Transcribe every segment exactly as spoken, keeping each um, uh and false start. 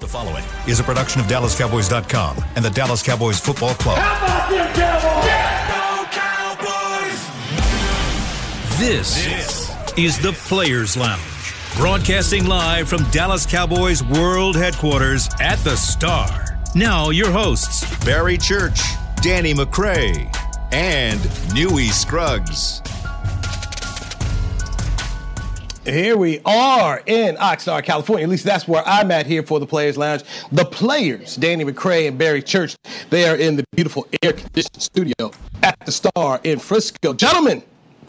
The following is a production of Dallas Cowboys dot com and the Dallas Cowboys Football Club. How about them Cowboys? Yeah, go Cowboys! This, this is the Players Lounge, broadcasting live from Dallas Cowboys World Headquarters at the Star. Now your hosts, Barry Church, Danny McCray, and Newy Scruggs. Here we are in Oxnard, California. At least that's where I'm at here for the Players Lounge. The players, Danny McCray and Barry Church, they are in the beautiful air-conditioned studio at the Star in Frisco. Gentlemen,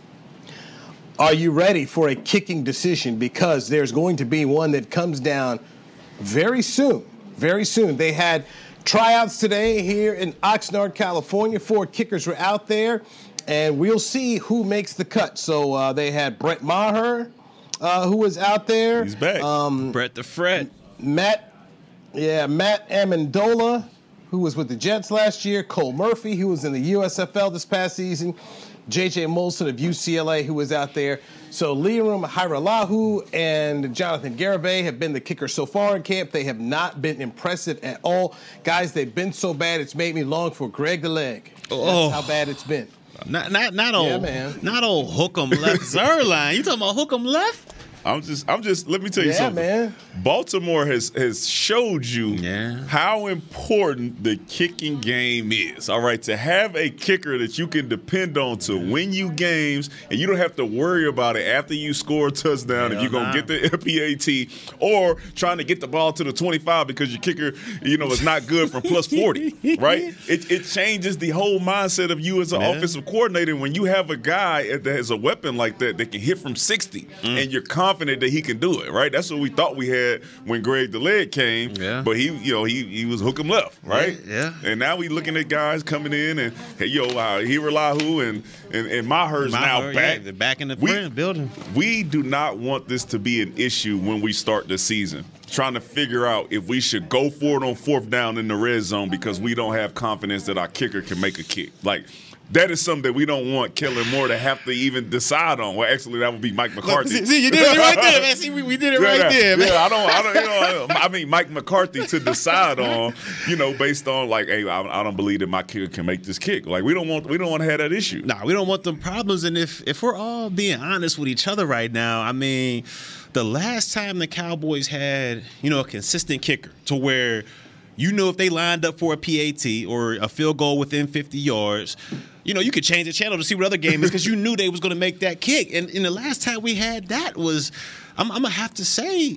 are you ready for a kicking decision? Because there's going to be one that comes down very soon. Very soon. They had tryouts today here in Oxnard, California. Four kickers were out there, and we'll see who makes the cut. So uh, they had Brett Maher, Uh, who was out there. He's back. Um, Brett the Fret. Matt, yeah, Matt Amendola, who was with the Jets last year. Cole Murphy, who was in the U S F L this past season. J J Molson of U C L A, who was out there. So Liam Hiralahu and Jonathan Garibay have been the kickers so far in camp. They have not been impressive at all. Guys, they've been so bad, it's made me long for Greg the Leg. Oh. That's how bad it's been. Not not not old Yeah, man. not old Hook'em left Zerline. You talking about Hook'em left? I'm just, I'm just. Let me tell you Yeah, something. man. Baltimore has has showed you Yeah. how important the kicking game is. All right, to have a kicker that you can depend on to win you games, and you don't have to worry about it after you score a touchdown Hell if you're gonna nah. get the P A T or trying to get the ball to the twenty-five because your kicker, you know, is not good from plus forty. Right? It it changes the whole mindset of you as an Man. offensive coordinator when you have a guy that has a weapon like that that can hit from sixty, Mm. and you're confident that he can do it, right? That's what we thought we had when Greg the Leg came. Yeah. But he, you know, he he was hook 'em left, right? Yeah, yeah. And now we looking at guys coming in and hey, yo, uh, Hiralahu and and, and Maher's now Maher, back. yeah, they're back in the We- friend building. We do not want this to be an issue when we start the season, trying to figure out if we should go for it on fourth down in the red zone because we don't have confidence that our kicker can make a kick. Like, that is something that we don't want Kellen Moore to have to even decide on. Well, actually, that would be Mike McCarthy. See, see, you did it right there, man. See, we, we did it Yeah, right yeah, there, man. Yeah, I don't, I don't, you know, I mean Mike McCarthy to decide on, you know, based on like, hey, I, I don't believe that my kicker can make this kick. Like, we don't want, we don't want to have that issue. Nah, we don't want them problems. And if if we're all being honest with each other right now, I mean, the last time the Cowboys had, you know, a consistent kicker to where, you know, if they lined up for a P A T or a field goal within fifty yards, you know, you could change the channel to see what other game is because you knew they was going to make that kick. And, and the last time we had that was, I'm, I'm going to have to say,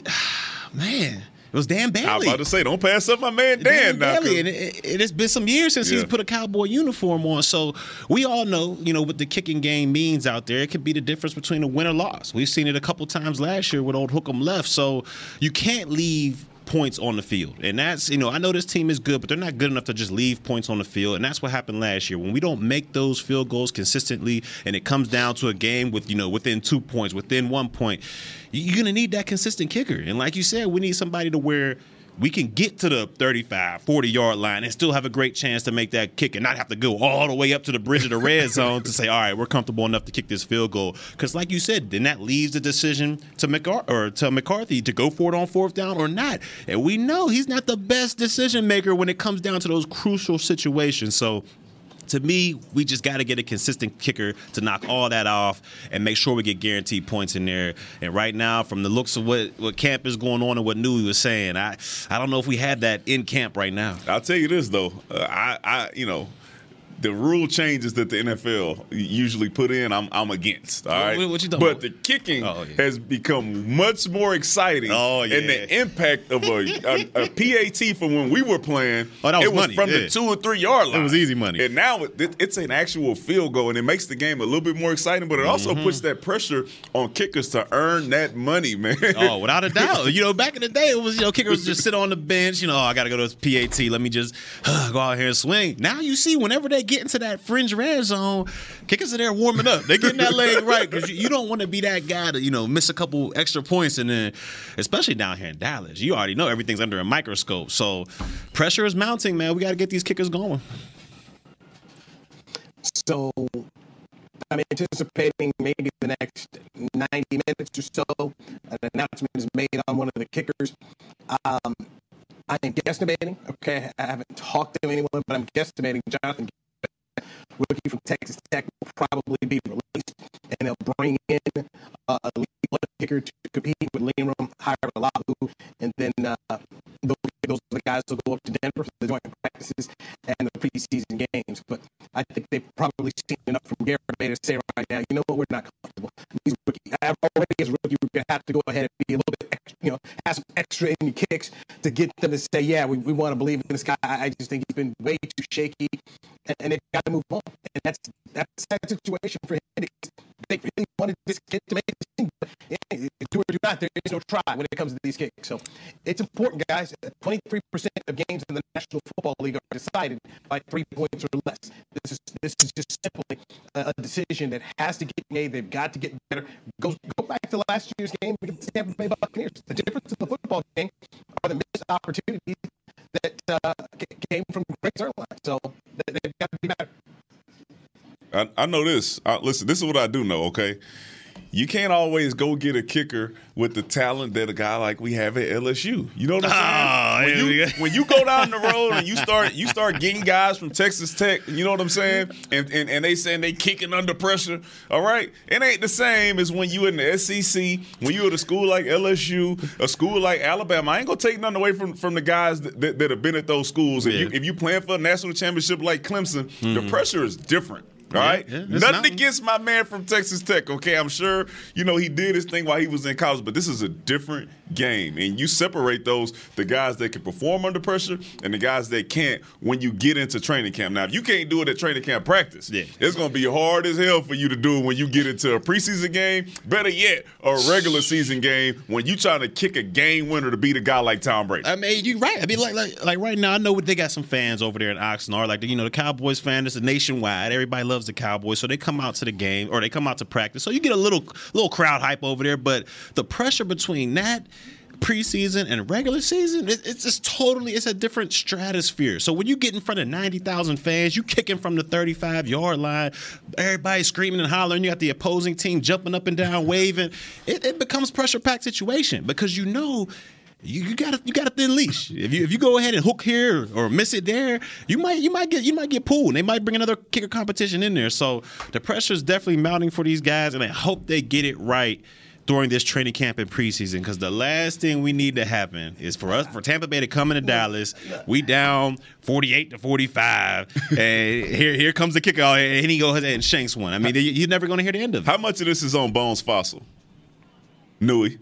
man, it was Dan Bailey. I was about to say, don't pass up my man Dan. Dan now, Bailey, and it, it, it's been some years since Yeah. he's put a Cowboy uniform on. So we all know, you know, what the kicking game means out there. It could be the difference between a win or loss. We've seen it a couple times last year with old Hook'em left. So you can't leave points on the field. And that's, you know, I know this team is good, but they're not good enough to just leave points on the field. And that's what happened last year. When we don't make those field goals consistently and it comes down to a game with, you know, within two points, within one point, you're going to need that consistent kicker. And like you said, we need somebody to where we can get to the thirty-five, forty-yard line and still have a great chance to make that kick and not have to go all the way up to the bridge of the red zone to say, all right, we're comfortable enough to kick this field goal. Because like you said, then that leaves the decision to McCar- or to McCarthy to go for it on fourth down or not. And we know he's not the best decision maker when it comes down to those crucial situations. So to me, we just got to get a consistent kicker to knock all that off and make sure we get guaranteed points in there. And right now, from the looks of what, what camp is going on and what Newy was saying, I I don't know if we have that in camp right now. I'll tell you this though, uh, I, I, you know, the rule changes that the N F L usually put in, I'm I'm against. All right, What- what you talking but about? the kicking Oh, yeah. has become much more exciting. Oh, yeah. And the impact of a, a, a P A T from when we were playing, Oh, that was it was money, from yeah. the two or three yard line. It was easy money. And now it, it's an actual field goal, and it makes the game a little bit more exciting. But it also Mm-hmm. puts that pressure on kickers to earn that money, man. Oh, without a doubt. You know, back in the day, it was, you know, kickers just sit on the bench. You know, oh, I got to go to P A T. Let me just uh, go out here and swing. Now you see, whenever they get into that fringe red zone, kickers are there warming up. They're getting that leg right because you, you don't want to be that guy to, you know, miss a couple extra points. And then, especially down here in Dallas, you already know everything's under a microscope. So pressure is mounting, man. We got to get these kickers going. So I'm anticipating maybe the next ninety minutes or so, an announcement is made on one of the kickers. Um, I am guesstimating. Okay, I haven't talked to anyone, but I'm guesstimating Jonathan, rookie from Texas Tech, will probably be released, and they'll bring in uh, a lead kicker to compete with Liam Hajrullahu, and then uh, those, those are the guys who go up to Denver for the joint practices and the preseason games. But I think they've probably seen enough from Garrett Bay to say right now, you know what, we're not comfortable. These rookie, already as a rookie, we're going to have to go ahead and be a little bit extra, you know, have some extra in your kicks to get them to say, yeah, we, we want to believe in this guy. I just think he's been way too shaky, and, and they've got to move on. And that's that's that situation for him. They really wanted this kid to make the team, but yeah, do or do not, there is no try when it comes to these kicks. So it's important, guys. twenty-three percent of games in the National Football League are decided by three points or less. This is this is just simply a, a decision that has to get made. They've got to get better. Go go back to last year's game against the Tampa Bay Buccaneers. The difference in the football game are the missed opportunities that uh, came from Greg Zuerlein. So they've got to be better. I, I know this. Uh, listen, this is what I do know, okay? You can't always go get a kicker with the talent that a guy like we have at L S U. You know what I'm saying? Oh, when, you, when you go down the road and you start you start getting guys from Texas Tech, you know what I'm saying? And and, and they saying they kicking under pressure, all right? It ain't the same as when you in the S E C, when you at a school like L S U, a school like Alabama. I ain't going to take nothing away from, from the guys that, that, that have been at those schools. Yeah. If, you, if you playing for a national championship like Clemson, mm-hmm. the pressure is different. All right? Yeah, yeah, Nothing mountain. against my man from Texas Tech, okay? I'm sure, you know, he did his thing while he was in college, but this is a different game. And you separate those, the guys that can perform under pressure and the guys that can't when you get into training camp. Now, if you can't do it at training camp practice, yeah. it's going to be hard as hell for you to do it when you get into a preseason game. Better yet, a regular season game when you trying to kick a game winner to beat a guy like Tom Brady. I mean, you're right. I mean, like, like, like right now, I know they got some fans over there in Oxnard. Like, you know, the Cowboys fan, it's a nationwide. Everybody loves the Cowboys, so they come out to the game or they come out to practice. So you get a little little crowd hype over there, but the pressure between that preseason and regular season, it, it's just totally, it's a different stratosphere. So when you get in front of ninety thousand fans, you kicking from the thirty-five-yard line, everybody screaming and hollering, you got the opposing team jumping up and down, waving, it, it becomes pressure-packed situation because you know You, you got you got a thin leash. If you if you go ahead and hook here or miss it there, you might you might get you might get pulled. They might bring another kicker competition in there. So the pressure is definitely mounting for these guys, and I hope they get it right during this training camp and preseason. Because the last thing we need to happen is for us for Tampa Bay to come into Dallas, we down forty-eight to forty-five, and here here comes the kicker, and he goes and shanks one. I mean, you're never going to hear the end of it. How much of this is on Bones Fossil? Nui.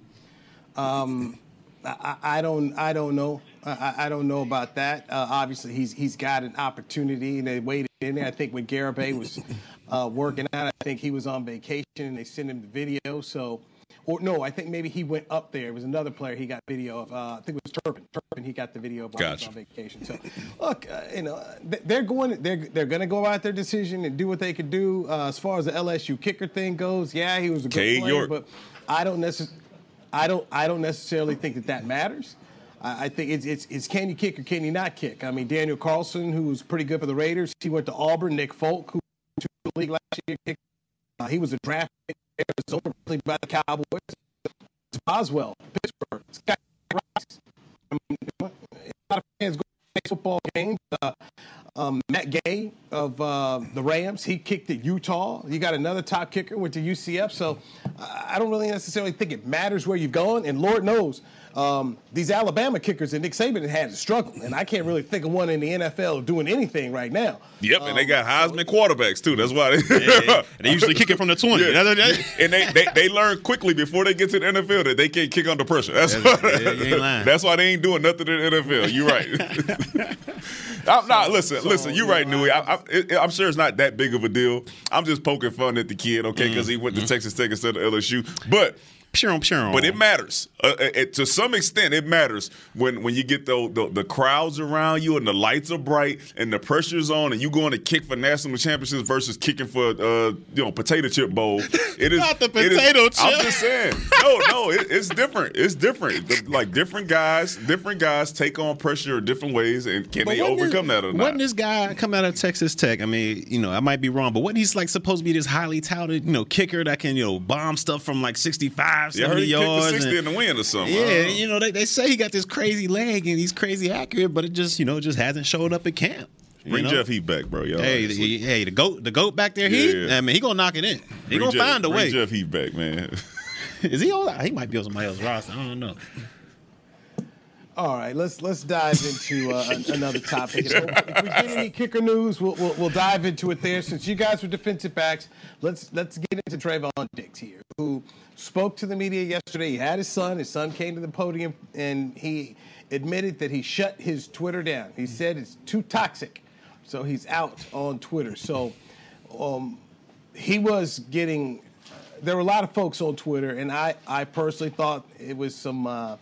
Um. I, I don't. I don't know. I, I don't know about that. Uh, obviously, he's he's got an opportunity, and they waited in there. I think when Garibay was uh, working out, I think he was on vacation, and they sent him the video. So, or no, I think maybe he went up there. It was another player he got video of. Uh, I think it was Turpin. Turpin. He got the video of while gotcha. he was on vacation. So, look, uh, you know, they're going. They're they're going to go out their decision and do what they could do. Uh, as far as the L S U kicker thing goes, yeah, he was a good Cade player, York. but I don't necessarily. I don't. I don't necessarily think that that matters. I, I think it's, it's it's can you kick or can you not kick? I mean, Daniel Carlson, who was pretty good for the Raiders, he went to Auburn. Nick Folk, who went to the league last year, kicked. Uh, he was a draft pick in Arizona, played by the Cowboys. Boswell, Pittsburgh. Scott Rice. I mean, a lot of fans go to football games. Uh, um, Matt Gay of uh, the Rams, he kicked at Utah. You got another top kicker, went to U C F. So uh, I don't really necessarily think it matters where you've gone. And Lord knows, um, these Alabama kickers that Nick Saban had to struggle. And I can't really think of one in the N F L doing anything right now. Yep, um, and they got Heisman so, quarterbacks, too. That's why they, yeah, yeah. And they usually kick it from the twenty. Yeah. And they, they, they learn quickly before they get to the N F L that they can't kick under pressure. That's, that's, why, yeah, you ain't lying. That's why they ain't doing nothing in the N F L. You're right. I'm not, listen, so, listen, you're right, Nui. I, I, I'm sure it's not that big of a deal. I'm just poking fun at the kid, okay, because mm-hmm. he went to Texas Tech instead of L S U. But Pure, pure. But it matters. Uh, it, to some extent, it matters when, when you get the, the the crowds around you and the lights are bright and the pressure's on and you going to kick for national championships versus kicking for uh you know potato chip bowl. It is not the potato is, chip. I'm just saying. No, no, it, it's different. It's different. The, like different guys, different guys take on pressure in different ways, and can but they overcome this, that or not? Wasn't this guy come out of Texas Tech? I mean, you know, I might be wrong, but wasn't he's like supposed to be this highly touted, you know, kicker that can you know bomb stuff from like sixty-five? sixty-five, Yeah, I heard seventy he kicked the yards. sixty and, in the wind or something. Yeah, you know, they, they say he got this crazy leg and he's crazy accurate, but it just, you know, just hasn't showed up at camp. Bring you know? Jeff Heath back, bro. Y'all Hey, the, hey, the goat, the goat back there, Heath. Yeah, yeah. I mean, he gonna knock it in. He bring gonna Jeff, find a bring way. Jeff Heath back, man. Is he on? He might be on somebody else's roster. I don't know. All right, let's let's dive into uh, an, another topic. If, if we get any kicker news, we'll, we'll we'll dive into it there. Since you guys were defensive backs, let's let's get into Trayvon Diggs here, who spoke to the media yesterday. He had his son. His son came to the podium, and he admitted that he shut his Twitter down. He said it's too toxic, so he's out on Twitter. So um, he was getting. There were a lot of folks on Twitter, and I I personally thought it was some. Uh,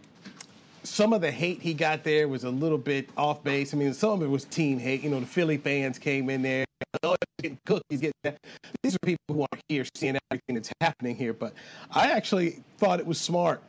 Some of the hate he got there was a little bit off base. I mean, some of it was team hate. You know, the Philly fans came in there. Oh, he's getting cooked. He's getting that. These are people who are here seeing everything that's happening here. But I actually thought it was smart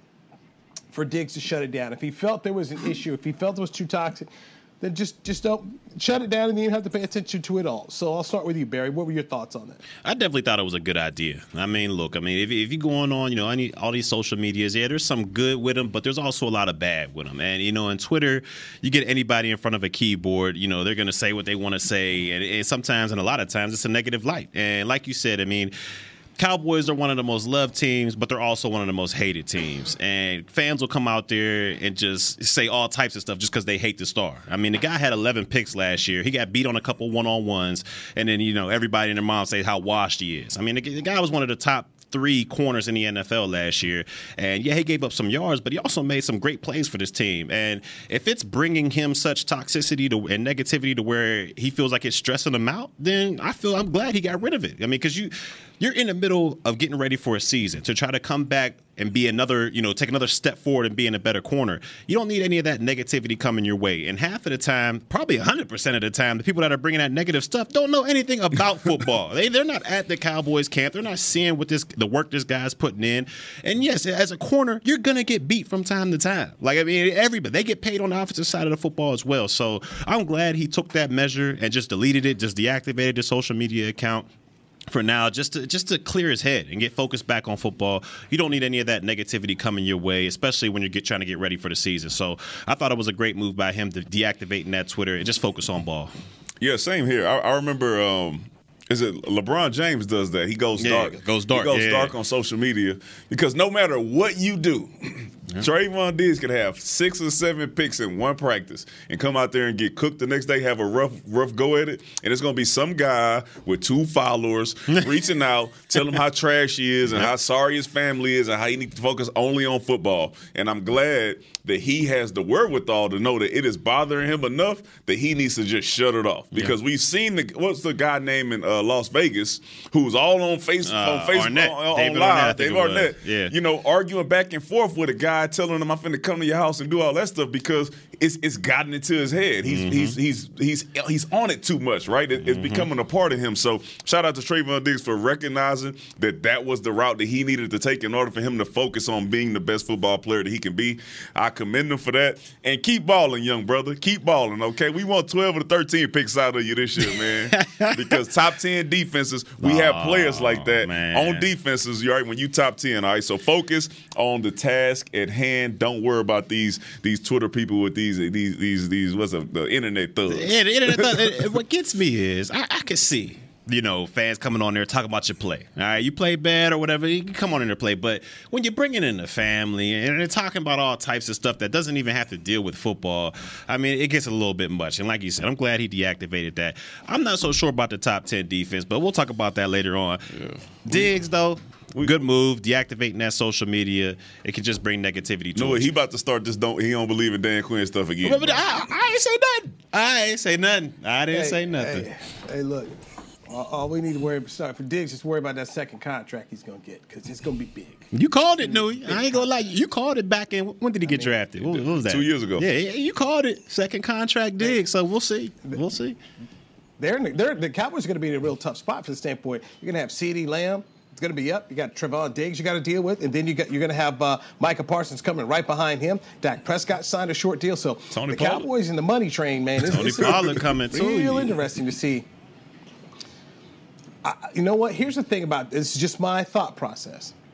for Diggs to shut it down. If he felt there was an issue, if he felt it was too toxic, then just just don't shut it down and you don't have to pay attention to it all. So I'll start with you, Barry. What were your thoughts on that? I definitely thought it was a good idea. I mean, look, I mean, if, if you're going on, you know, any, all these social medias, yeah, there's some good with them, but there's also a lot of bad with them. And, you know, in Twitter, you get anybody in front of a keyboard, you know, they're going to say what they want to say. And, and sometimes, and a lot of times, it's a negative light. And like you said, I mean, Cowboys are one of the most loved teams, but they're also one of the most hated teams. And fans will come out there and just say all types of stuff just because they hate the star. I mean, the guy had eleven picks last year. He got beat on a couple one-on-ones. And then, you know, everybody and their mom say how washed he is. I mean, the, the guy was one of the top three corners in the N F L last year. And, yeah, he gave up some yards, but he also made some great plays for this team. And if it's bringing him such toxicity to, and negativity to where he feels like it's stressing him out, then I feel I'm glad he got rid of it. I mean, because you, you're in the middle of getting ready for a season to try to come back and be another, you know, take another step forward and be in a better corner. You don't need any of that negativity coming your way. And half of the time, probably one hundred percent of the time, the people that are bringing that negative stuff don't know anything about football. they, they're not at the Cowboys camp. They're not seeing what this the work this guy's putting in. And, yes, as a corner, you're going to get beat from time to time. Like, I mean, everybody, they get paid on the offensive side of the football as well. So I'm glad he took that measure and just deleted it, just deactivated the social media account for now, just to just to clear his head and get focused back on football. You don't need any of that negativity coming your way, especially when you're get, trying to get ready for the season. So I thought it was a great move by him to deactivating that Twitter and just focus on ball. Yeah, same here. I, I remember, um, is it LeBron James does that? He goes Yeah, dark. goes dark, He goes yeah. dark on social media because no matter what you do, yeah. Trayvon Diggs could have six or seven picks in one practice and come out there and get cooked the next day, have a rough rough go at it, and it's going to be some guy with two followers reaching out, tell him how trash he is and how sorry his family is and how he needs to focus only on football. And I'm glad that he has the wherewithal to know that it is bothering him enough that he needs to just shut it off. Because yeah. we've seen the what's the guy name in uh, Las Vegas who's all on, face, uh, on Facebook, Arnett. on, on David live, Arnett, Dave Arnett, yeah. you know, arguing back and forth with a guy telling him I'm finna come to your house and do all that stuff because it's it's gotten into his head. He's mm-hmm. he's he's he's he's on it too much, right? It, mm-hmm. It's becoming a part of him. So shout out to Trayvon Diggs for recognizing that that was the route that he needed to take in order for him to focus on being the best football player that he can be. I commend him for that. And keep balling, young brother. Keep balling, okay? We want twelve or thirteen picks out of you this year, man. Because top ten defenses, we have players like that. Man. On defenses, you all right, when you top ten, all right? So focus on the task at hand. Don't worry about these these Twitter people with these these these these what's the, the internet thugs. Yeah, the internet thugs. What gets me is I, I can see, you know, fans coming on there talking about your play. All right, you play bad or whatever, you can come on in there and play. But when you're bringing in the family and they're talking about all types of stuff that doesn't even have to deal with football, I mean, it gets a little bit much. And like you said, I'm glad he deactivated that. I'm not so sure about the top ten defense, but we'll talk about that later on. Yeah. Diggs, though, we, good move, deactivating that social media. It can just bring negativity to no, it. He about to start this don't he don't believe in Dan Quinn stuff again. But, but I, I ain't say nothing. I ain't say nothing. I didn't hey, say nothing. Hey, hey look. All we need to worry about for Diggs is worry about that second contract he's going to get because it's going to be big. You called it, Nui. I ain't going to lie. You called it back in. When did he get I mean, drafted? What, what was that? Two years ago. Yeah, you called it. Second contract Diggs. So we'll see. We'll see. They're, in the, they're the Cowboys are going to be in a real tough spot from the standpoint. You're going to have CeeDee Lamb. It's going to be up. You got Trayvon Diggs you got to deal with, and then you got you're going to have uh, Micah Parsons coming right behind him. Dak Prescott signed a short deal, so Tony the Pollard. Cowboys in the money train, man. It's, Tony it's Pollard coming too. Real interesting to see. I, you know what? Here's the thing about this. Is just my thought process.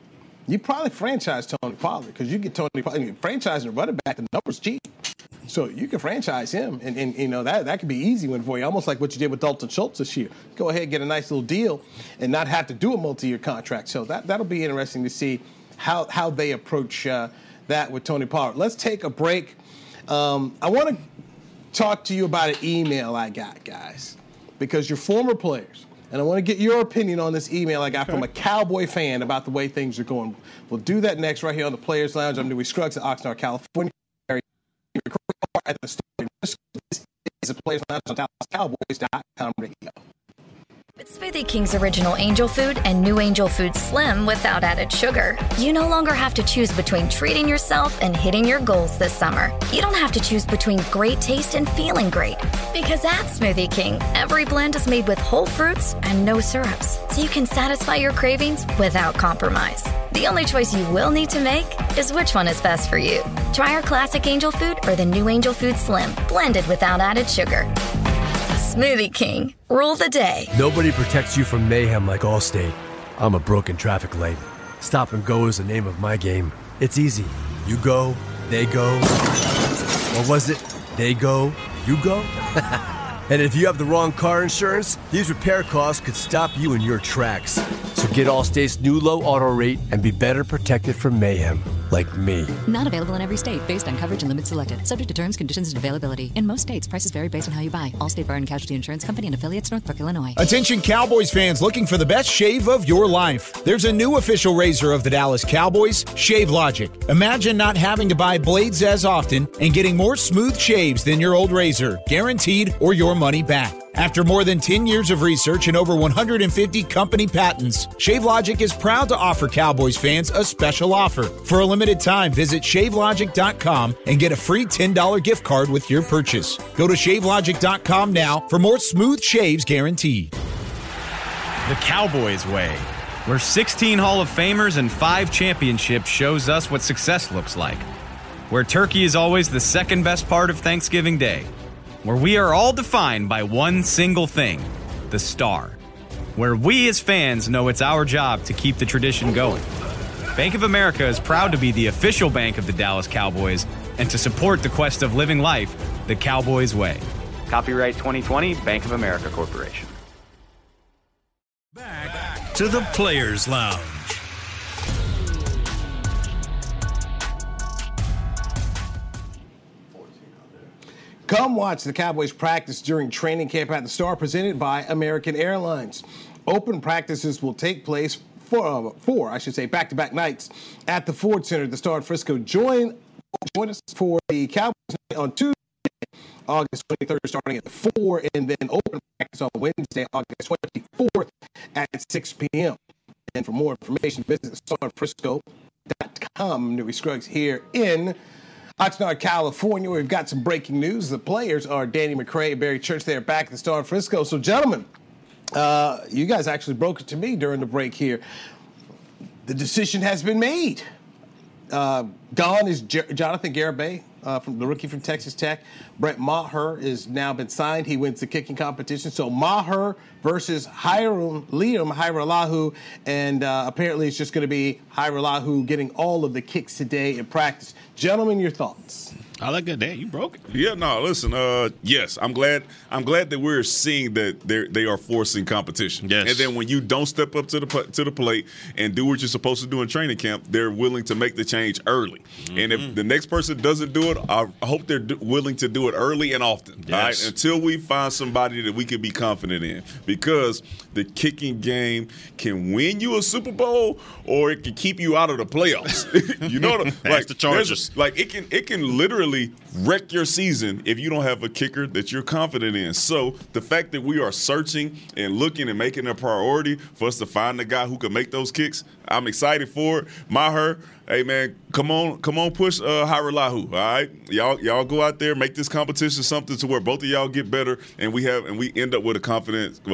you probably franchise Tony Pollard because you get Tony Pollard. I mean, franchising a running back, the number's cheap. So you can franchise him, and, and you know that that could be easy one for you, almost like what you did with Dalton Schultz this year. Go ahead and get a nice little deal and not have to do a multi-year contract. So that, that'll be interesting to see how, how they approach uh, that with Tony Pollard. Let's take a break. Um, I want to talk to you about an email I got, guys, because you're former players. And I want to get your opinion on this email I got okay. from a Cowboy fan about the way things are going. We'll do that next right here on the Players Lounge. I'm Dewey Scruggs at Oxnard, California. At the start, this is the Players Lounge on Dallas Cowboys dot com radio. With Smoothie King's original Angel Food and new Angel Food Slim without added sugar, you no longer have to choose between treating yourself and hitting your goals this summer. You don't have to choose between great taste and feeling great. Because at Smoothie King, every blend is made with whole fruits and no syrups, so you can satisfy your cravings without compromise. The only choice you will need to make is which one is best for you. Try our classic Angel Food or the new Angel Food Slim, blended without added sugar. Smoothie King, rule the day. Nobody protects you from mayhem like Allstate. I'm a broken traffic light. Stop and go is the name of my game. It's easy. You go, they go. Or was it, they go, you go? And if you have the wrong car insurance, these repair costs could stop you in your tracks. So get Allstate's new low auto rate and be better protected from mayhem, like me. Not available in every state based on coverage and limits selected. Subject to terms, conditions, and availability. In most states, prices vary based on how you buy. Allstate Bar and Casualty Insurance Company and affiliates, Northbrook, Illinois. Attention Cowboys fans looking for the best shave of your life. There's a new official razor of the Dallas Cowboys, Shave Logic. Imagine not having to buy blades as often and getting more smooth shaves than your old razor, guaranteed, or your money back. After more than ten years of research and over one hundred fifty company patents, ShaveLogic is proud to offer Cowboys fans a special offer. For a limited time, visit shave logic dot com and get a free ten dollars gift card with your purchase. Go to shave logic dot com now for more smooth shaves guaranteed. The Cowboys way, where sixteen Hall of Famers and five championships shows us what success looks like. Where turkey is always the second best part of Thanksgiving Day. Where we are all defined by one single thing, the star. Where we as fans know it's our job to keep the tradition going. Bank of America is proud to be the official bank of the Dallas Cowboys and to support the quest of living life the Cowboys way. Copyright twenty twenty, Bank of America Corporation. Back to the Players Lounge. Come watch the Cowboys practice during training camp at the Star, presented by American Airlines. Open practices will take place for, uh, four, I should say, back-to-back nights at the Ford Center at the Star in Frisco. Join, join us for the Cowboys on Tuesday, August twenty-third, starting at four, and then open practice on Wednesday, August twenty-fourth at six p.m. And for more information, visit star frisco dot com. I'm Dewey Scruggs here in Oxnard, California. We've got some breaking news. The players are Danny McCray and Barry Church. They're back at the Star in Frisco. So, gentlemen, uh, you guys actually broke it to me during the break here. The decision has been made. Uh, gone is J- Jonathan Garibay, uh, from the rookie from Texas Tech. Brett Maher has now been signed. He wins the kicking competition. So Maher versus Hiram, Liam Hajrullahu, and uh, apparently it's just going to be Hajrullahu getting all of the kicks today in practice. Gentlemen, your thoughts? I like that. Damn, you broke it. Yeah, no, listen. Uh, yes, I'm glad. I'm glad that we're seeing that they they are forcing competition. Yes. And then when you don't step up to the to the plate and do what you're supposed to do in training camp, they're willing to make the change early. Mm-hmm. And if the next person doesn't do it, I hope they're do, willing to do it early and often. Yes. All right? Until we find somebody that we can be confident in, because the kicking game can win you a Super Bowl or it can keep you out of the playoffs. You know, what I, like the Chargers. Like it can it can literally wreck your season if you don't have a kicker that you're confident in. So the fact that we are searching and looking and making it a priority for us to find the guy who can make those kicks, I'm excited for it. Maher, hey man, come on, come on, push uh, Hajrullahu. All right, y'all, y'all go out there, make this competition something to where both of y'all get better, and we have and we end up with a confident, uh,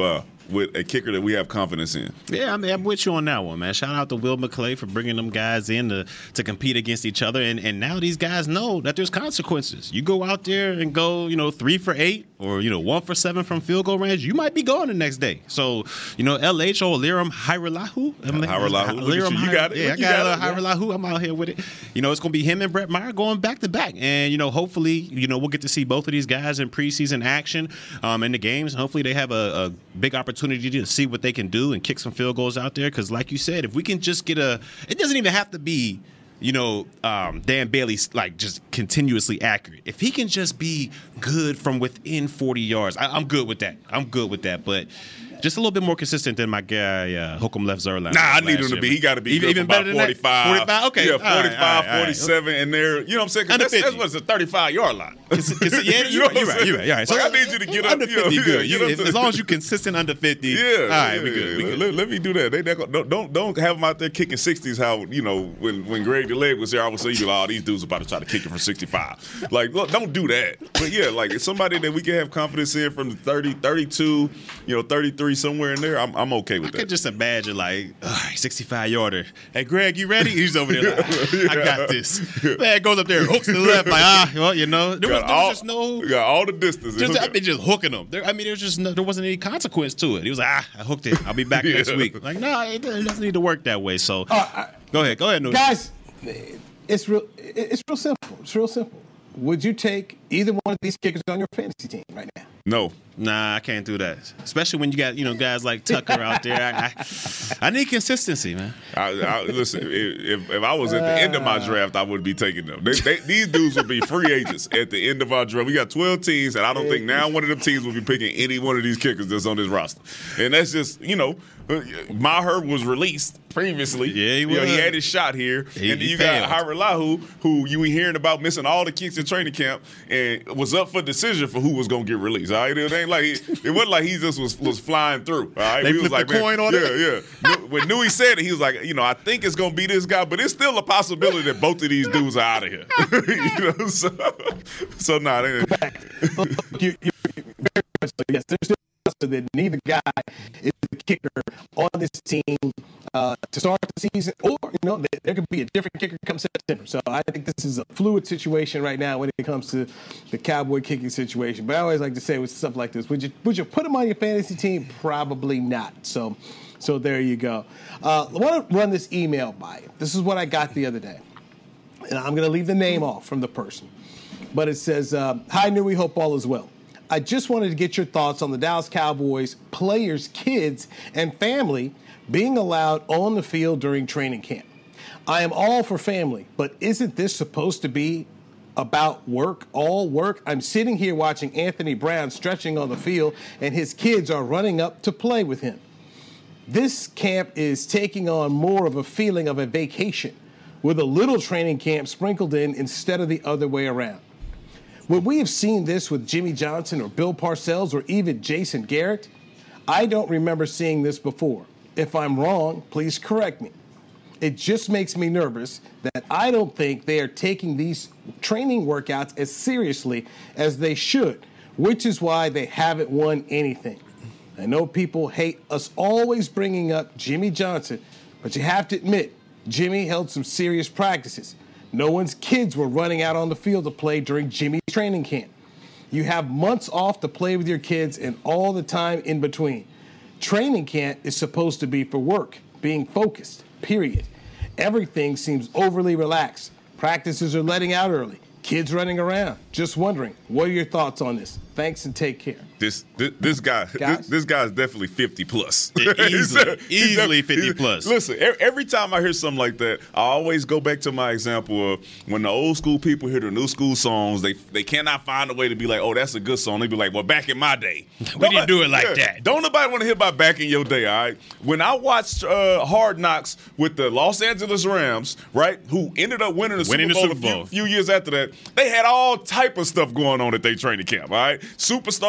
with a kicker that we have confidence in. Yeah, I mean, I'm with you on that one, man. Shout out to Will McClay for bringing them guys in to, to compete against each other. And, and now these guys know that there's consequences. You go out there and go, you know, three for eight or, you know, one for seven from field goal range, you might be gone the next day. So, you know, L H O, Liram Hajrullahu. Hajrullahu. Liram, you. you got it. Yeah, I you got, got it. Hajrullahu. I'm out here with it. You know, it's going to be him and Brett Meyer going back to back. And, you know, hopefully, you know, we'll get to see both of these guys in preseason action um, in the games. And hopefully they have a, a big opportunity to see what they can do and kick some field goals out there. Because like you said, if we can just get a – it doesn't even have to be – you know, um, Dan Bailey's like just continuously accurate. If he can just be good from within forty yards, I, I'm good with that. I'm good with that. But just a little bit more consistent than my guy, uh, Holcomb Left Zerline. Nah, I need him to be. He got to be even, good even for better about than forty-five. That? forty-five? Okay. Yeah, All forty-five, right, all right, forty-seven, all right. and they're, you know what I'm saying? Because that's, that's what's a thirty-five-yard line. Cause, cause, yeah, you know you're, right, you're right. You're right. So like, I need you to get under up. fifty, You know, good. you You, know if, as long as you're consistent under fifty, yeah, all right, yeah, we good. We good. Let, let me do that. They don't don't don't have them out there kicking sixties. How you know when when Greg DeLeg was there, I would say, you know, oh, these dudes are about to try to kick it from sixty-five. Like, look, don't do that. But yeah, like it's somebody that we can have confidence in from the thirty, thirty-two, you know, thirty-three, somewhere in there. I'm I'm okay with I that. I could just imagine like, all right, sixty-five yarder. Hey, Greg, you ready? He's over there. Like, yeah. I got this. Man goes up there, hooks to the left, like ah, well, you know, there was, got there all, was just no. Got all the distance. Just, I mean, just hooking them. There, I mean, there's just no, there wasn't any consequence to it. He was like, ah, I hooked it. I'll be back Yeah. next week. Like, no, it doesn't need to work that way. So, Uh, I- go ahead, go ahead, Newt. Guys, it's real. It's real simple. It's real simple. Would you take either one of these kickers on your fantasy team right now? No. Nah, I can't do that. Especially when you got, you know, guys like Tucker out there. I, I, I need consistency, man. I, I, listen, if, if I was at the end of my draft, I would be taking them. They, they, these dudes would be free agents at the end of our draft. We got twelve teams, and I don't think now one of them teams will be picking any one of these kickers that's on this roster. And that's just, you know, Maher was released previously. Yeah, he You know, was. he had his shot here. He- and then he you failed. got Hajrullahu, who you were hearing about missing all the kicks in training camp and was up for decision for who was going to get released. All right? It ain't like he, it wasn't like he just was, was flying through. All right? They We was flipped like, the man, coin on yeah, it? Yeah, yeah. When Newey said it, he was like, you know, I think it's going to be this guy, but it's still a possibility that both of these dudes are out of here. you know, so, so nah, they, you, you, very much so, yes, there's still a possibility that neither guy is the kicker on this team uh, to start the season, or you know, there, there could be a different kicker come September. So I think this is a fluid situation right now when it comes to the Cowboy kicking situation. But I always like to say with stuff like this, would you would you put him on your fantasy team? Probably not. So, so there you go. Uh, I want to run this email by you. This is what I got the other day, and I'm going to leave the name off from the person. But it says, uh, hi, Newey, hope all is well. I just wanted to get your thoughts on the Dallas Cowboys players' kids and family being allowed on the field during training camp. I am all for family, but isn't this supposed to be about work, all work? I'm sitting here watching Anthony Brown stretching on the field, and his kids are running up to play with him. This camp is taking on more of a feeling of a vacation with a little training camp sprinkled in instead of the other way around. Would we have seen this with Jimmy Johnson or Bill Parcells or even Jason Garrett? I don't remember seeing this before. If I'm wrong, please correct me. It just makes me nervous that I don't think they are taking these training workouts as seriously as they should, which is why they haven't won anything. I know people hate us always bringing up Jimmy Johnson, but you have to admit, Jimmy held some serious practices. No one's kids were running out on the field to play during Jimmy's training camp. You have months off to play with your kids and all the time in between. Training camp is supposed to be for work, being focused, period. Everything seems overly relaxed. Practices are letting out early. Kids running around. Just wondering, what are your thoughts on this? Thanks and take care. This this, this guy this, this guy is definitely fifty plus. Easily, He's easily def- fifty he's- plus. Listen, e- every time I hear something like that, I always go back to my example of when the old school people hear the new school songs, they they cannot find a way to be like, oh, that's a good song. They be like, well, back in my day. We didn't do it like that. Don't nobody want to hear about back in your day, all right? When I watched uh, Hard Knocks with the Los Angeles Rams, right, who ended up winning the Winning the Super Bowl, Super Bowl. a few, few years after that, they had all type of stuff going on at their training camp, all right? Superstars come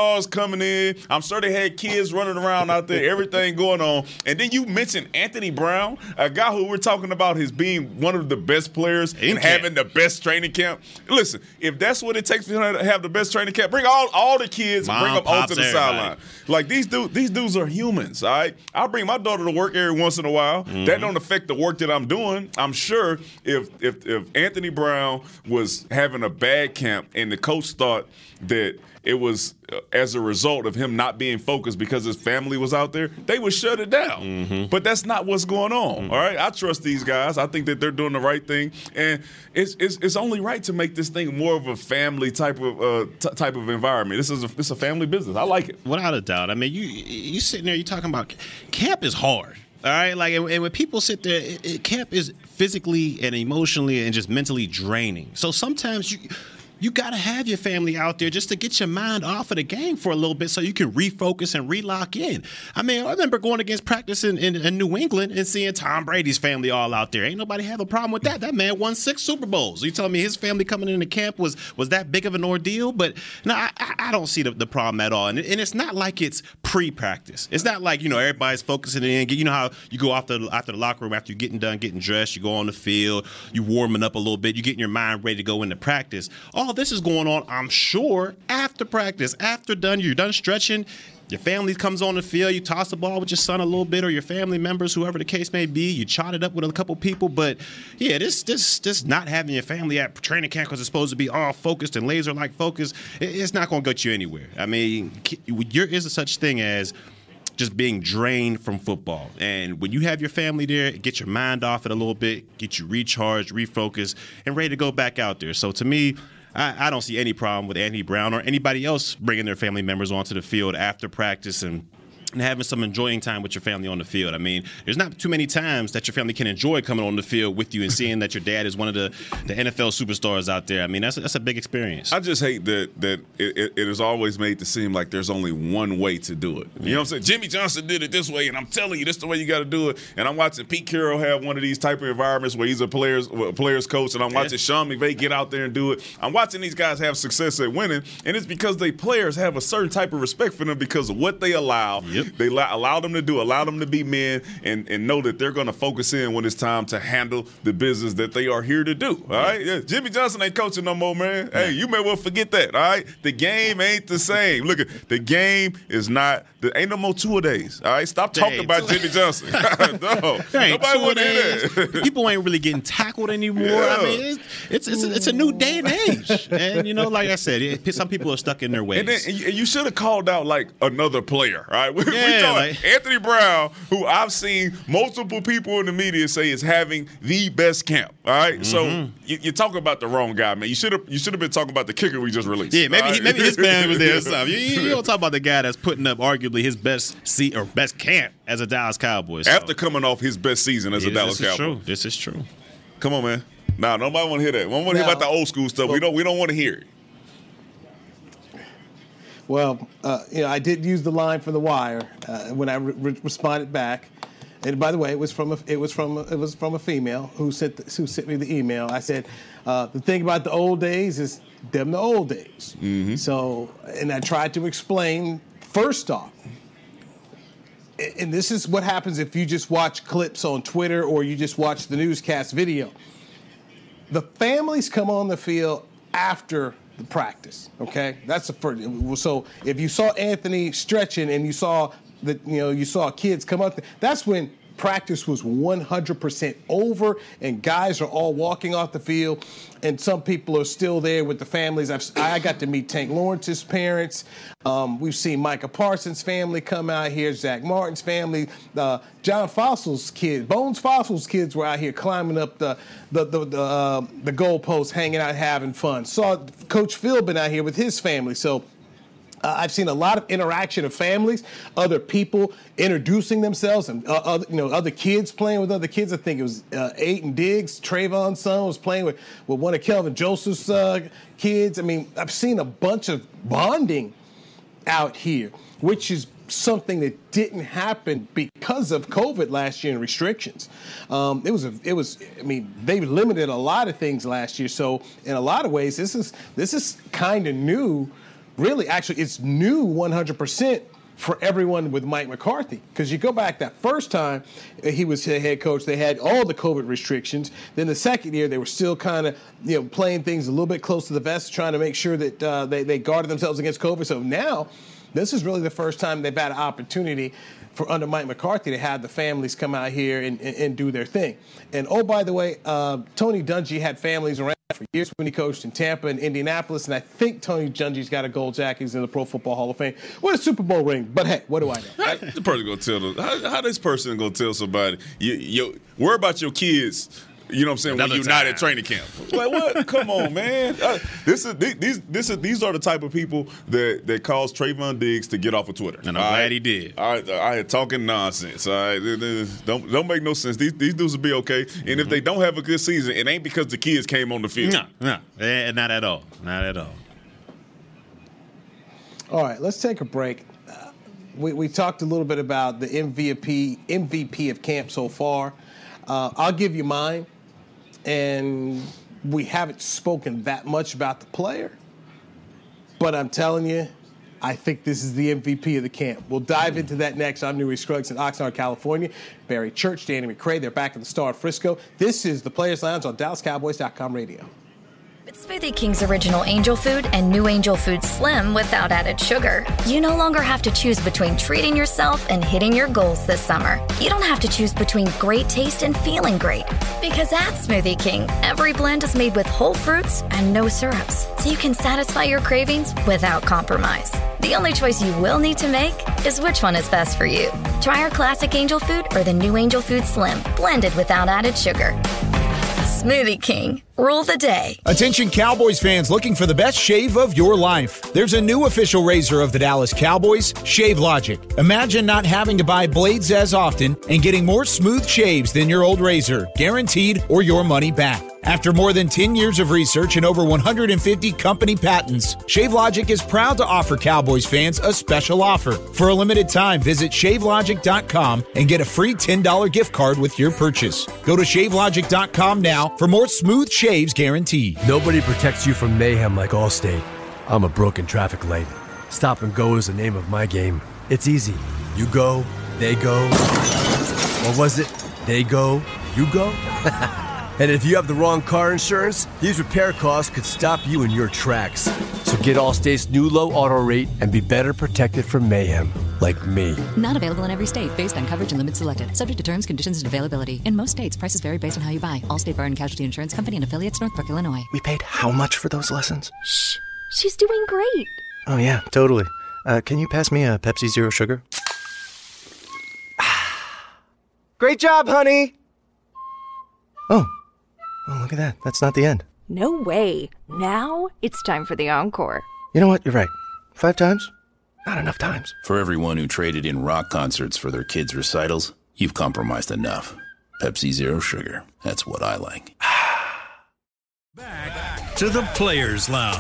coming in. I'm sure they had kids running around out there, everything going on. And then you mentioned Anthony Brown, a guy who we're talking about as being one of the best players and having the best training camp. Listen, if that's what it takes for him to have the best training camp, bring all, all the kids and bring them onto the sideline. Like, these dudes, these dudes are humans, all right? I bring my daughter to work every once in a while. Mm-hmm. That don't affect the work that I'm doing. I'm sure if, if if Anthony Brown was having a bad camp and the coach thought that it was uh, as a result of him not being focused because his family was out there, they would shut it down. Mm-hmm. But that's not what's going on, mm-hmm. all right? I trust these guys. I think that they're doing the right thing. And it's it's, it's only right to make this thing more of a family type of uh, t- type of environment. This is a, it's a family business. I like it. Without a doubt. I mean, you you sitting there, you're talking about camp is hard. All right, like, and when people sit there, it, it, camp is physically and emotionally and just mentally draining. So sometimes you you got to have your family out there just to get your mind off of the game for a little bit so you can refocus and relock in. I mean, I remember going against practice in, in, in New England and seeing Tom Brady's family all out there. Ain't nobody have a problem with that. That man won six Super Bowls. You telling me his family coming into camp was was that big of an ordeal? But no, I, I don't see the, the problem at all. And, and it's not like it's pre-practice. It's not like, you know, everybody's focusing in. You know how you go after, after the locker room after you're getting done, getting dressed, you go on the field, you warming up a little bit, you getting your mind ready to go into practice. All this is going on, I'm sure, after practice, after done, you're done stretching, your family comes on the field, you toss the ball with your son a little bit or your family members, whoever the case may be, you chat it up with a couple people. But yeah, this this this not having your family at training camp because it's supposed to be all focused and laser-like focus, it's not going to get you anywhere. I mean, there is such thing as just being drained from football. And when you have your family there, get your mind off it a little bit, get you recharged, refocused, and ready to go back out there. So to me, I, I don't see any problem with Anthony Brown or anybody else bringing their family members onto the field after practice and and having some enjoying time with your family on the field. I mean, there's not too many times that your family can enjoy coming on the field with you and seeing that your dad is one of the, the N F L superstars out there. I mean, that's a, that's a big experience. I just hate that that it, it is always made to seem like there's only one way to do it. You know what I'm saying? Jimmy Johnson did it this way, and I'm telling you, this is the way you got to do it. And I'm watching Pete Carroll have one of these type of environments where he's a player's, a player's coach, and I'm watching yeah. Sean McVay get out there and do it. I'm watching these guys have success at winning, and it's because they players have a certain type of respect for them because of what they allow. Yep. They allow, allow them to do, allow them to be men, and, and know that they're going to focus in when it's time to handle the business that they are here to do. All right, yeah, Jimmy Johnson ain't coaching no more, man. Hey, you may well forget that. All right, the game ain't the same. Look at the game is not. There ain't no more two a days. All right, stop talking Dang, about Jimmy Johnson. no, nobody want to hear that. People ain't really getting tackled anymore. Yeah. I mean, it's it's, it's, a, it's a new day and age, and you know, like I said, it, some people are stuck in their ways. And, then, and you should have called out like another player. All right, we, yeah, we talking like, Anthony Brown, who I've seen multiple people in the media say is having the best camp. All right, mm-hmm. so you, you're talking about the wrong guy, man. You should have you should have been talking about the kicker we just released. Yeah, maybe right? he, maybe his family was there or something. You, you don't talk about the guy that's putting up arguably his best seat or best camp as a Dallas Cowboy. So. After coming off his best season as yeah, a Dallas this is Cowboy. True. This is true. Come on, man. Nah, nobody want to hear that. We don't want to hear about the old school stuff. Well, we don't. We don't want to hear it. Well, uh, you know, I did use the line from The Wire uh, when I re- responded back. And by the way, it was from a, it was from a, it was from a female who sent the, who sent me the email. I said, uh, the thing about the old days is them the old days. Mm-hmm. So, and I tried to explain first off. And this is what happens if you just watch clips on Twitter or you just watch the newscast video. The families come on the field after the practice, okay? That's the first. So if you saw Anthony stretching and you saw that, you know, you saw kids come up, that's when practice was one hundred percent over and guys are all walking off the field and some people are still there with the families. I've, I got to meet Tank Lawrence's parents. Um, we've seen Micah Parsons' family come out here, Zach Martin's family, uh, John Fossil's kids, Bones Fossil's kids were out here climbing up the the the the, uh, the goalposts, hanging out, having fun. Saw Coach Phil been out here with his family. So Uh, I've seen a lot of interaction of families, other people introducing themselves, and uh, other, you know, other kids playing with other kids. I think it was uh, Aiden Diggs, Trayvon's son, was playing with, with one of Kelvin Joseph's uh, kids. I mean, I've seen a bunch of bonding out here, which is something that didn't happen because of COVID last year and restrictions. Um, it was a, it was. I mean, they limited a lot of things last year. So in a lot of ways, this is this is kind of new really, actually, it's new one hundred percent for everyone with Mike McCarthy. Because you go back that first time he was head coach, they had all the COVID restrictions. Then the second year, they were still kind of, you know, playing things a little bit close to the vest, trying to make sure that uh, they, they guarded themselves against COVID. So now, this is really the first time they've had an opportunity for under Mike McCarthy to have the families come out here and, and, and do their thing. And, oh, by the way, uh, Tony Dungy had families around for years when he coached in Tampa and Indianapolis, and I think Tony Dungy's got a gold jacket. He's in the Pro Football Hall of Fame with a Super Bowl ring. But, hey, what do I know? How, the person gonna tell them, how, how this person going to tell somebody, you, you, worry about your kids, you know what I'm saying, Another when you're not time. at training camp. Like, what? Come on, man. Uh, this is these this is these are the type of people that, that cause Trayvon Diggs to get off of Twitter. And I'm all glad right? he did. I, I had talking nonsense. All right? Don't don't make no sense. These these dudes will be okay. And mm-hmm. if they don't have a good season, it ain't because the kids came on the field. No, no, eh, not at all. Not at all. All right, let's take a break. Uh, we, we talked a little bit about the M V P M V P of camp so far. Uh, I'll give you mine. And we haven't spoken that much about the player. But I'm telling you, I think this is the M V P of the camp. We'll dive into that next. I'm Newey Scruggs in Oxnard, California. Barry Church, Danny McCray, they're back at the Star at Frisco. This is the Players Lounge on Dallas Cowboys dot com radio. With Smoothie King's original Angel Food and new Angel Food Slim without added sugar, you no longer have to choose between treating yourself and hitting your goals this summer. You don't have to choose between great taste and feeling great. Because at Smoothie King, every blend is made with whole fruits and no syrups, so you can satisfy your cravings without compromise. The only choice you will need to make is which one is best for you. Try our classic Angel Food or the new Angel Food Slim, blended without added sugar. Smoothie King, rule the day. Attention Cowboys fans looking for the best shave of your life. There's a new official razor of the Dallas Cowboys, Shave Logic. Imagine not having to buy blades as often and getting more smooth shaves than your old razor, guaranteed or your money back. After more than ten years of research and over one hundred fifty company patents, Shave Logic is proud to offer Cowboys fans a special offer. For a limited time, visit shave logic dot com and get a free ten dollars gift card with your purchase. Go to shave logic dot com now for more smooth shaves guaranteed. Nobody protects you from mayhem like Allstate. I'm a broken traffic light. Stop and go is the name of my game. It's easy. You go, they go. Or was it they go, you go? And if you have the wrong car insurance, these repair costs could stop you in your tracks. So get Allstate's new low auto rate and be better protected from mayhem, like me. Not available in every state based on coverage and limits selected. Subject to terms, conditions, and availability. In most states, prices vary based on how you buy. Allstate Bar and Casualty Insurance Company and affiliates, Northbrook, Illinois. We paid how much for those lessons? Shh. She's doing great. Oh, yeah, totally. Uh, can you pass me a Pepsi Zero Sugar? Great job, honey! Oh. Oh, look at that. That's not the end. No way. Now it's time for the encore. You know what? You're right. Five times? Not enough times. For everyone who traded in rock concerts for their kids' recitals, you've compromised enough. Pepsi Zero Sugar. That's what I like. Back to the Players Lounge.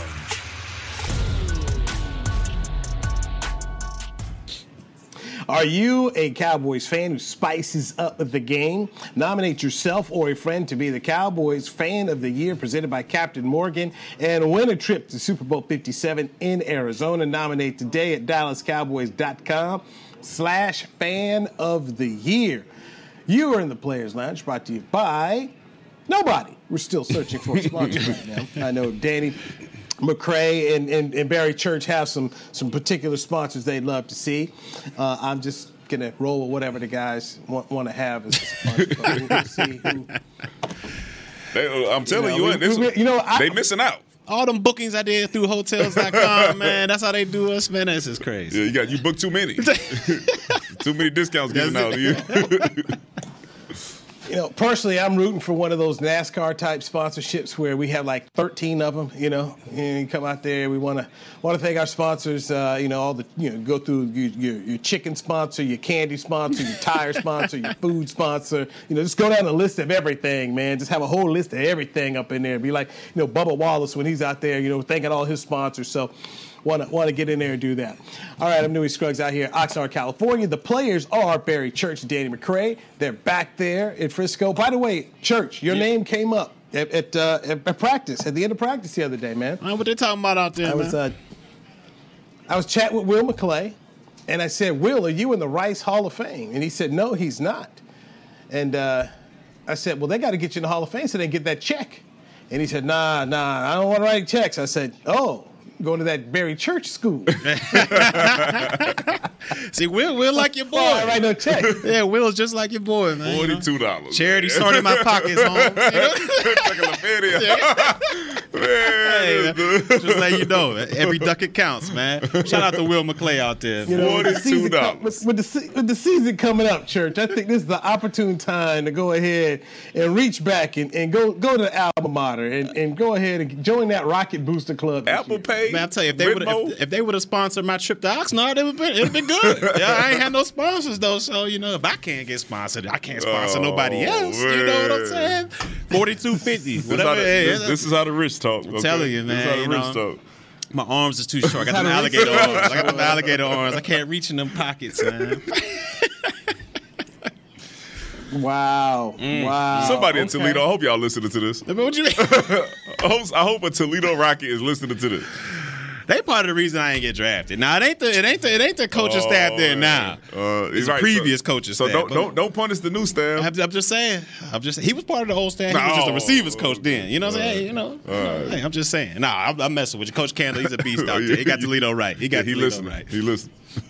Are you a Cowboys fan who spices up the game? Nominate yourself or a friend to be the Cowboys Fan of the Year presented by Captain Morgan and win a trip to Super Bowl fifty-seven in Arizona. Nominate today at dallas cowboys dot com slash fan of the year. You are in the Players Lounge, brought to you by nobody. We're still searching for a sponsor right now. I know Danny McCray and, and, and Barry Church have some some particular sponsors they'd love to see. Uh, I'm just going to roll with whatever the guys want, want to have as a sponsor. But we'll see who, they, I'm telling you, know, you, we, what, we, this, you know, I, they missing out. All them bookings I did through hotels dot com, man, that's how they do us, man. This is crazy. Yeah, you got you booked too many. Too many discounts given out to you. You know, personally, I'm rooting for one of those NASCAR type sponsorships where we have like thirteen of them. You know, and you come out there. We want to want to thank our sponsors. Uh, you know, all the you know go through your, your your chicken sponsor, your candy sponsor, your tire sponsor, your food sponsor. You know, just go down the list of everything, man. Just have a whole list of everything up in there. Be like, you know, Bubba Wallace when he's out there. You know, thanking all his sponsors. So. Want to want to get in there and do that. All right, I'm Newey Scruggs out here in Oxnard, California. The players are Barry Church and Danny McCray. They're back there in Frisco. By the way, Church, your yeah. name came up at at, uh, at practice, at the end of practice the other day, man. Man, what they talking about out there, I man? was, uh, I was chatting with Will McClay, and I said, Will, are you in the Rice Hall of Fame? And he said, no, he's not. And uh, I said, well, they got to get you in the Hall of Fame so they can get that check. And he said, nah, nah, I don't want to write checks. I said, oh, going to that Barry Church school. See, Will, Will like your boy. Oh, I write no check. Yeah, Will's just like your boy, man. Forty-two dollars. Charity started in my pockets, home. You know? Like a yeah. Hey, man, just let you know, every ducat counts, man. Shout out to Will McClay out there. You know, Forty-two dollars. With, with, the, with the season coming up, Church, I think this is the opportune time to go ahead and reach back and, and go go to the alma mater and, and go ahead and join that Rocket Booster Club. Apple Pay. Man, I'll tell you, if they would if, if they would have sponsored my trip to Oxnard, it would have been, been good. Yeah, I ain't had no sponsors though, so you know if I can't get sponsored, I can't sponsor oh, nobody else. Man. You know what I'm saying? Forty-two fifty, whatever. This, hey, this, this is how the rich talk. I'm okay? telling you, man. This is how the you rich know, talk. My arms is too short. I got them alligator arms. I got them alligator arms. I can't reach in them pockets, man. Wow. Mm. Wow. Somebody in okay. Toledo, I hope y'all listening to this. What you mean? I, hope, I hope a Toledo Rocket is listening to this. They part of the reason I ain't get drafted. Now it ain't the it ain't the it ain't the coaching oh, staff there now. Uh, it's right. previous so, coaching so staff. So don't don't don't punish the new staff. I'm, I'm just saying. I'm just he was part of the old staff. He no. was just a receivers coach then. You know what I'm saying? Hey, you know. Right. Hey, I'm just saying. Nah, I'm, I'm messing with you. Coach Candle, he's a beast out there. He got Toledo right. He got yeah, he Toledo listened. right. He listened.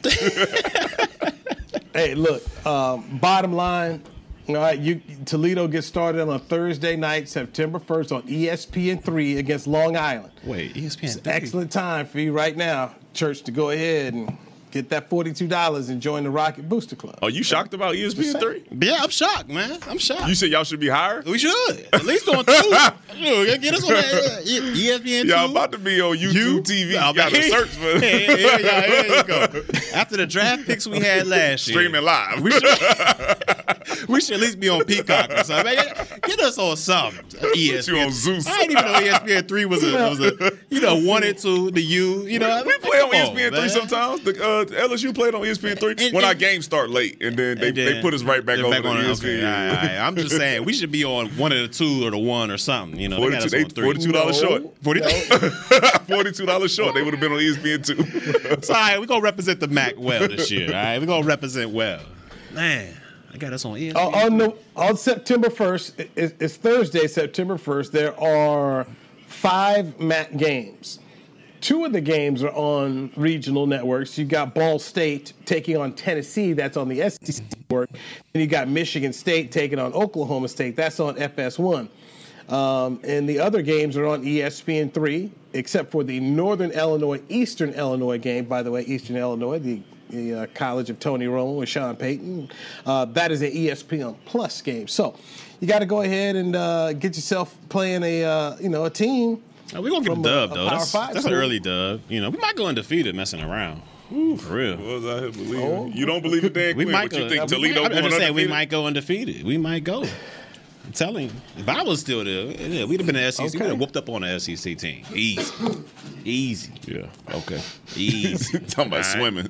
Hey, look. Um, bottom line. All right, you, Toledo gets started on Thursday night, September first on E S P N three against Long Island. Wait, E S P N three? Excellent time for you right now, Church, to go ahead and get that forty-two dollars and join the Rocket Booster Club. Are you shocked about E S P N three? Yeah, I'm shocked, man. I'm shocked. You said y'all should be higher? We should. At least on two. Get us on that E S P N two. Y'all about to be on YouTube you? T V. You got to search for it. Yeah, yeah, yeah, here you go. After the draft picks we had last year. Streaming live. We should, we should at least be on Peacock or something. Get us on something. E S P N. You on Zeus. I didn't even know E S P N three was a, was a you know, one and two, the U. You know, we, we play on E S P N three sometimes. The, uh, L S U played on E S P N three and, when and, our games start late, and then they, and then, they put us right back over back on E S P N. Okay, all right, all right. I'm just saying we should be on one of the two or the one or something. You know, forty-two dollars no, short. forty-two dollars short. They would have been on E S P N two. So, all right, we're going to represent the M A C well this year. All right, we're going to represent well. Man, I got us on E S P N. Uh, on, the, on September first, it's, it's Thursday, September first, there are five M A C games. Two of the games are on regional networks. You got Ball State taking on Tennessee. That's on the S E C network. And you got Michigan State taking on Oklahoma State. That's on F S one. Um, and the other games are on E S P N three, except for the Northern Illinois, Eastern Illinois game. By the way, Eastern Illinois, the, the uh, College of Tony Romo with Sean Payton. Uh, that is an E S P N Plus game. So you got to go ahead and uh, get yourself playing a uh, you know a team. Oh, we're going to get a dub, a, a though. That's, that's an so, early dub. You know, we might go undefeated messing around. Ooh, for real. Was I here believing? Oh. You don't believe in Dan Quinn, but you think uh, Toledo I'm going just saying undefeated? We might go undefeated. We might go. I'm telling you. If I was still there, yeah, we'd have been the S E C. Okay. We'd have whooped up on the S E C team. Easy. Easy. Yeah, okay. Easy. Talking about right. swimming.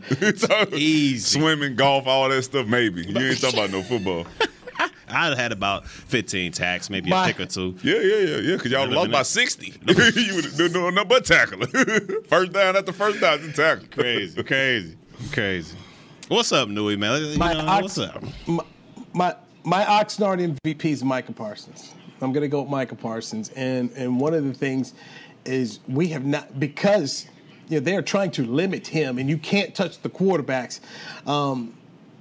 Easy. Swimming, golf, all that stuff, maybe. You ain't talking about no football. I'd have had about fifteen tacks, maybe My, a pick or two. Yeah, yeah, yeah, yeah, because y'all lost by sixty. You would have been doing nothing but tackling. First down after first down, just tackling. Crazy, crazy, crazy. What's up, Nui, man? You my know, Ox, what's up? My, my, my Oxnard M V P is Micah Parsons. I'm going to go with Micah Parsons. And, and one of the things is we have not, because you know, they are trying to limit him, and you can't touch the quarterbacks. Um,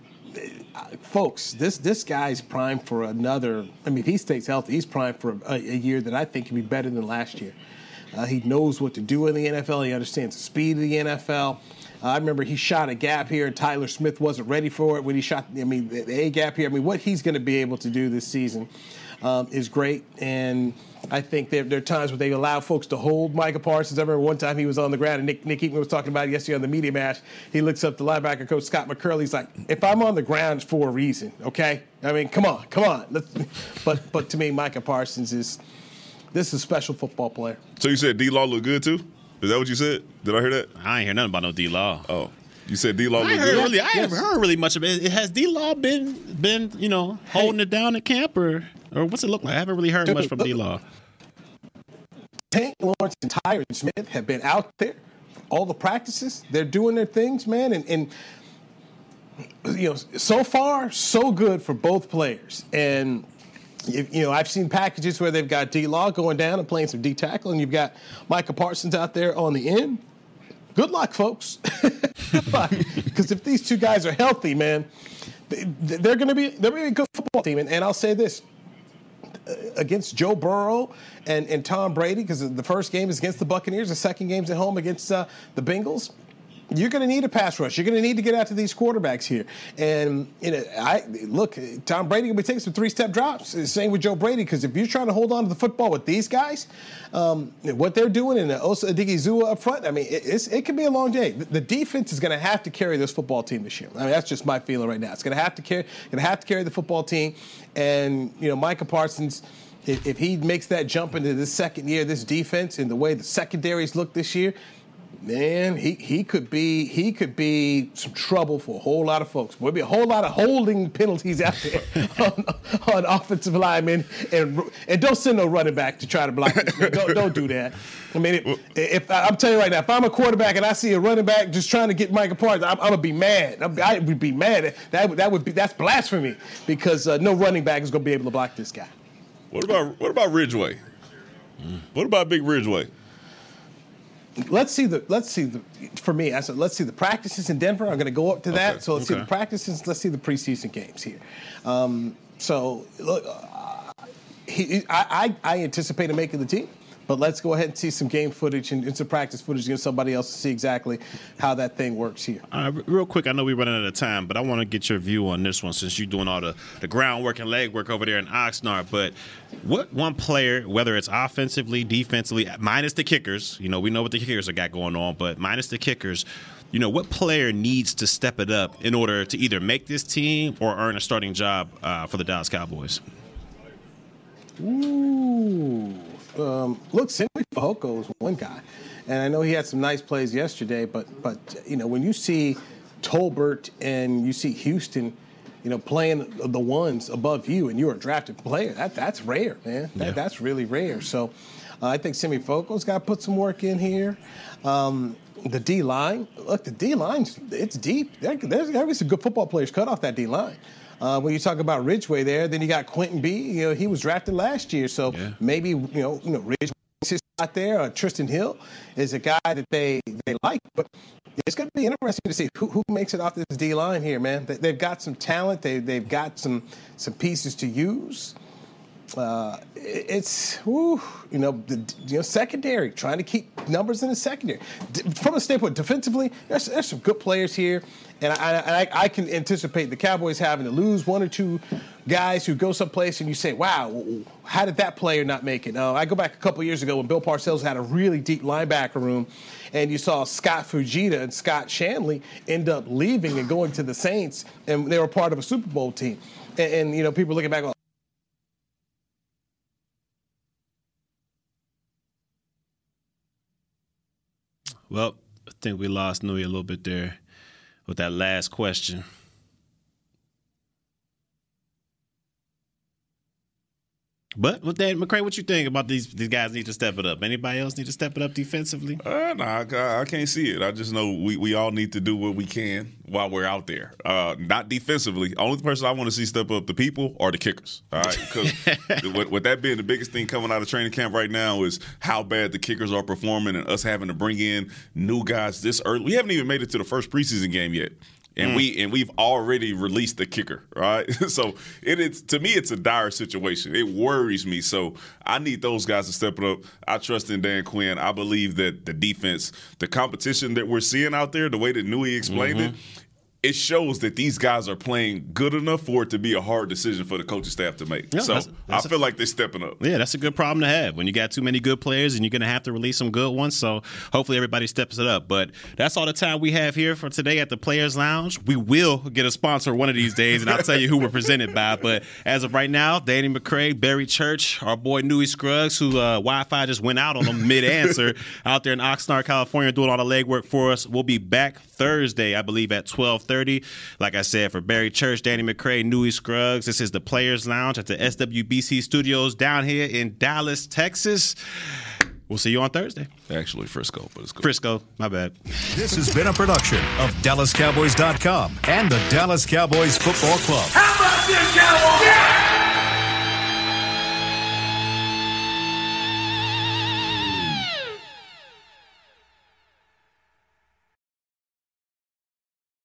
Folks, this this guy's primed for another. I mean, if he stays healthy, he's primed for a, a year that I think can be better than last year. Uh, he knows what to do in the N F L. He understands the speed of the N F L. Uh, I remember he shot a gap here, and Tyler Smith wasn't ready for it when he shot. I mean, the, the A gap here. I mean, what he's going to be able to do this season um, is great, and I think there, there are times where they allow folks to hold Micah Parsons. I remember one time he was on the ground, and Nick, Nick Eatman was talking about it yesterday on the media match. He looks up to linebacker coach Scott McCurley. He's like, if I'm on the ground, it's for a reason, okay? I mean, come on, come on. Let's, but but to me, Micah Parsons is this is a special football player. So you said D-Law look good, too? Is that what you said? Did I hear that? I ain't hear nothing about no D-Law. Oh. You said D-Law look I good? Really, I haven't heard really much of it. Has D-Law been, been you know, holding hey. it down at camp, or, or what's it look like? I haven't really heard much from D-Law. Tank Lawrence and Tyron Smith have been out there all the practices. They're doing their things, man, and, and you know, so far, so good for both players. And you know, I've seen packages where they've got D-Law going down and playing some D-tackle, and you've got Micah Parsons out there on the end. Good luck, folks. Good luck, because if these two guys are healthy, man, they're going to be they're going to be a good football team. And, and I'll say this. Against Joe Burrow and, and Tom Brady, because the first game is against the Buccaneers, the second game's at home against uh, the Bengals. You're going to need a pass rush. You're going to need to get out to these quarterbacks here. And you know, I look, Tom Brady will be taking some three-step drops. Same with Joe Brady, because if you're trying to hold on to the football with these guys, um, what they're doing in the Osa Odighizuwa up front, I mean, it, it's, it could be a long day. The, the defense is going to have to carry this football team this year. I mean, that's just my feeling right now. It's going to have to carry, going to have to carry the football team. And you know, Micah Parsons, if, if he makes that jump into this second year, this defense, and the way the secondaries look this year, man, he, he could be he could be some trouble for a whole lot of folks. There'll be a whole lot of holding penalties out there on, on offensive linemen, and and don't send no running back to try to block. don't don't do that. I mean, if, if I'm telling you right now, if I'm a quarterback and I see a running back just trying to get Micah Parsons, I'm, I'm gonna be mad. I'm, I would be mad. That that would be that's blasphemy, because uh, no running back is gonna be able to block this guy. What about what about Ridgeway? Mm. What about Big Ridgeway? Let's see the let's see the for me. I said let's see the practices in Denver. I'm going to go up to that. Okay. So let's okay. see the practices. Let's see the preseason games here. Um, so look, uh, he, I, I I anticipate him making the team. But let's go ahead and see some game footage and, and some practice footage against somebody else to see exactly how that thing works here. Uh, real quick, I know we're running out of time, but I want to get your view on this one since you're doing all the, the groundwork and legwork over there in Oxnard. But what one player, whether it's offensively, defensively, minus the kickers, you know, we know what the kickers have got going on, but minus the kickers, you know, what player needs to step it up in order to either make this team or earn a starting job uh, for the Dallas Cowboys? Ooh. Um, look, Simi Fehoko is one guy, and I know he had some nice plays yesterday. But, but you know, when you see Tolbert and you see Houston, you know, playing the ones above you, and you're a drafted player, that that's rare, man. That, yeah. That's really rare. So, uh, I think Simi Fehoko's got to put some work in here. Um, the D line, look, the D line's it's deep. There, there's got to be some good football players cut off that D line. Uh, when you talk about Ridgeway there, then you got Quentin B. You know, he was drafted last year, so yeah. maybe you know, you know, Ridgeway is out there. Or Tristan Hill is a guy that they they like, but it's going to be interesting to see who, who makes it off this D line here, man. They, they've got some talent. They they've got some some pieces to use. Uh, it's whew, you know the you know secondary, trying to keep numbers in the secondary. From a standpoint, defensively, there's, there's some good players here, and I, I I can anticipate the Cowboys having to lose one or two guys who go someplace and you say, wow, how did that player not make it? Now, I go back a couple years ago when Bill Parcells had a really deep linebacker room, and you saw Scott Fujita and Scott Shanley end up leaving and going to the Saints, and they were part of a Super Bowl team. And, and you know, people looking back, well, I think we lost Nui a little bit there with that last question. But with that, McCray, what you think about these these guys need to step it up? Anybody else need to step it up defensively? Uh, no, nah, I, I can't see it. I just know we, we all need to do what we can while we're out there. Uh, not defensively. Only person I want to see step up the people are the kickers. All right, because with, with that being the biggest thing coming out of training camp right now is how bad the kickers are performing, and us having to bring in new guys this early. We haven't even made it to the first preseason game yet. And mm. we and we've already released the kicker, right? So it is to me, it's a dire situation. It worries me. So I need those guys to step it up. I trust in Dan Quinn. I believe that the defense, the competition that we're seeing out there, the way that Nui explained mm-hmm. it, it shows that these guys are playing good enough for it to be a hard decision for the coaching staff to make. Yeah, so that's, that's I feel a, like they're stepping up. Yeah, that's a good problem to have when you got too many good players and you're going to have to release some good ones. So hopefully everybody steps it up. But that's all the time we have here for today at the Players Lounge. We will get a sponsor one of these days, and I'll tell you who we're presented by. But as of right now, Danny McCray, Barry Church, our boy Nui Scruggs, who uh, Wi-Fi just went out on him mid-answer out there in Oxnard, California, doing all the legwork for us. We'll be back Thursday, I believe, at twelve thirty. Like I said, for Barry Church, Danny McCray, Nui Scruggs, this is the Players Lounge at the S W B C Studios down here in Dallas, Texas. We'll see you on Thursday. Actually, Frisco, but it's cool. Frisco, my bad. This has been a production of Dallas Cowboys dot com and the Dallas Cowboys Football Club. How about this, Cowboys? Yeah!